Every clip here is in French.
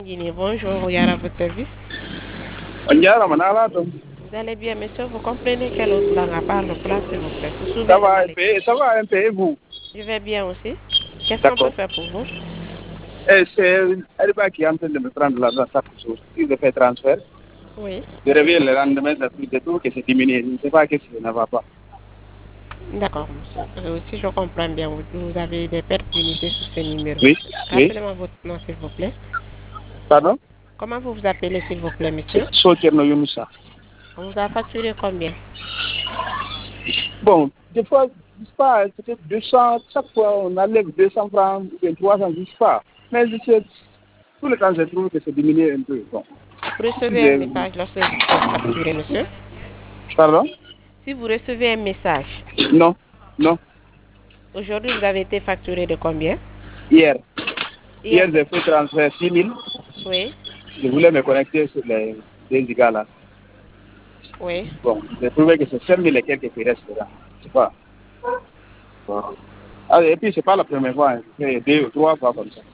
Guinée, bonjour, Yara, à votre service. Vous allez bien, monsieur? Vous comprenez quelle autre langue parle le plat, s'il vous plaît? Vous Ça souvez le va un Mali. peu, ça va un peu, et vous? Je vais bien aussi. Qu'est-ce qu'on peut D'accord. faire pour vous? Et c'est Alba qui est en train de me prendre l'argent chaque jour. Si je fais transfert, Oui, je reviens le lendemain de tout que c'est diminué. Je ne sais pas qu'est-ce qui ne va pas. d'accord, monsieur. Si je comprends bien, vous avez des pertes d'unité sur ce numéro. Oui, oui. Rappelez-moi votre nom, s'il vous plaît. Pardon? Comment vous vous appelez, s'il vous plaît, C'est monsieur? Sokerno Younoussa. On vous a facturé combien? Bon, des fois, je sais pas, peut-être 200, chaque fois on enlève 200 francs, ou bien 300, je sais pas. Mais je sais, tout le temps je trouve que c'est diminué un peu. Bon. Vous recevez un message lorsque vous êtes facturé, monsieur? Pardon? Si vous recevez un message, Non, non. aujourd'hui vous avez été facturé de combien? Hier. Hier, Hier, j'ai fait transfert 6 000. oui, Je voulais me connecter sur les deux gigas là. oui. Bon, j'ai trouvé que c'est 5 000 et quelques qui restent là. Je sais pas. Bon. Ah, et puis, c'est pas la première fois, hein. C'est 2 ou 3 fois comme ça.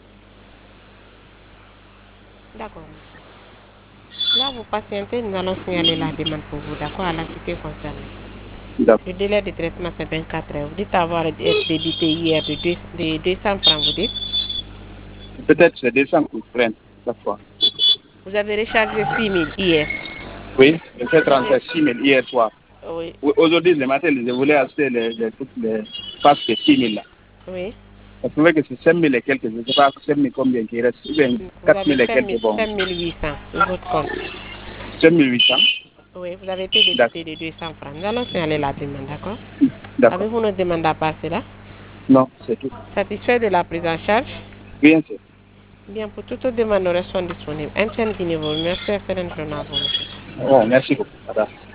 D'accord, monsieur. Là, vous patientez, nous allons signaler la demande pour vous, d'accord, à la cité concernée. D'accord. Le délai de traitement, c'est 24 heures. Vous dites avoir été débité hier de 200 francs, vous dites. Peut-être c'est 200 coups de prennent chaque fois. Vous avez rechargé 6 000 hier. Oui, j'ai fait Vous avez... transfert 6 000 hier soir. Oui, Aujourd'hui, le matin, je voulais acheter toutes les passes de 6 000 là. oui. Je trouvais que c'est 5 000 et quelques, je ne sais pas 5 000 combien qui reste. Ou bien Vous 4 avez 000 et quelques, bon. 5 800 sur votre compte. 5 800. Oui, vous avez été débité de 200 francs. Nous allons signaler la demande, d'accord. D'accord. Avez-vous une demande à passer là? Non, c'est tout. Satisfait de la prise en charge? Bien sûr. Bien, pour toute demande, nous restons disponibles. MTN Guinée, merci, excellente journée à vous, monsieur. Oh, merci beaucoup. Madame.